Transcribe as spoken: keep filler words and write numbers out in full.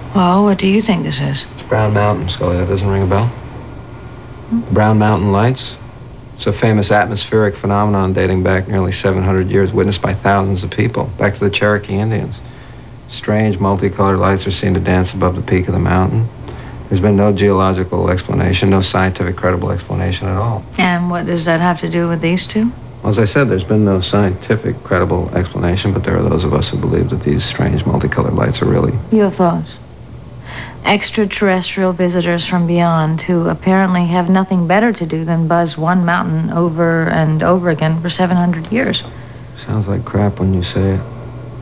Well, what do you think this is? It's Brown Mountain, Scully. That doesn't ring a bell? Hmm? The Brown Mountain Lights? It's a famous atmospheric phenomenon dating back nearly seven hundred years, witnessed by thousands of people, back to the Cherokee Indians. Strange, multicolored lights are seen to dance above the peak of the mountain. There's been no geological explanation, no scientific credible explanation at all. And what does that have to do with these two? Well, as I said, there's been no scientific credible explanation, but there are those of us who believe that these strange multicolored lights are really U F Os. Extraterrestrial visitors from beyond who apparently have nothing better to do than buzz one mountain over and over again for seven hundred years. Sounds like crap when you say it.